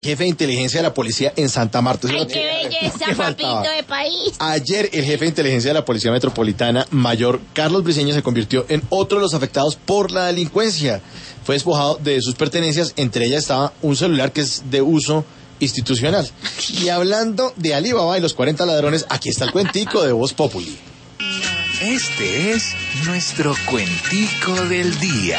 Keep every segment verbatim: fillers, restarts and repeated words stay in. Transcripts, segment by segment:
jefe de inteligencia de la policía en Santa Marta. ¡Ay, qué belleza, papito de país! Ayer el jefe de inteligencia de la Policía Metropolitana, mayor Carlos Briceño, se convirtió en otro de los afectados por la delincuencia. Fue despojado de sus pertenencias, entre ellas estaba un celular que es de uso institucional. Y hablando de Alibaba y los cuarenta ladrones, aquí está el cuentico de Voz Populi. Este es nuestro cuentico del día.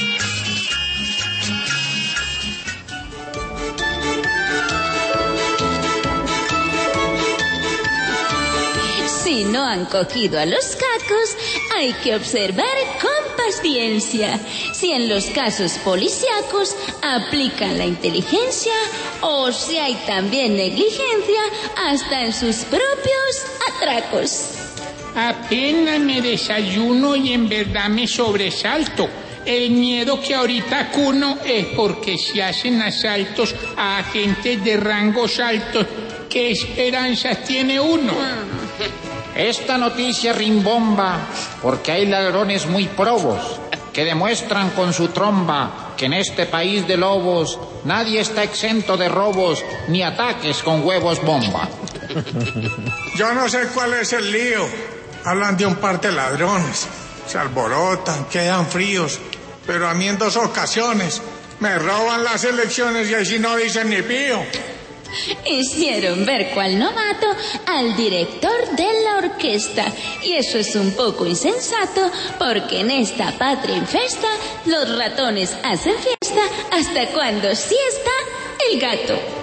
Si no han cogido a los cacos, hay que observar con paciencia. Si en los casos policíacos aplican la inteligencia o si hay también negligencia hasta en sus propios atracos. Apenas me desayuno y en verdad me sobresalto. El miedo que ahorita cuno es porque se hacen asaltos a agentes de rangos altos. ¿Qué esperanzas tiene uno? Esta noticia rimbomba porque hay ladrones muy probos que demuestran con su tromba que en este país de lobos nadie está exento de robos ni ataques con huevos bomba. Yo no sé cuál es el lío. Hablan de un par de ladrones, se alborotan, quedan fríos, pero a mí en dos ocasiones me roban las elecciones y así no dicen ni pío. Hicieron ver cual novato al director de la orquesta. Y eso es un poco insensato, porque en esta patria infesta los ratones hacen fiesta hasta cuando siesta el gato.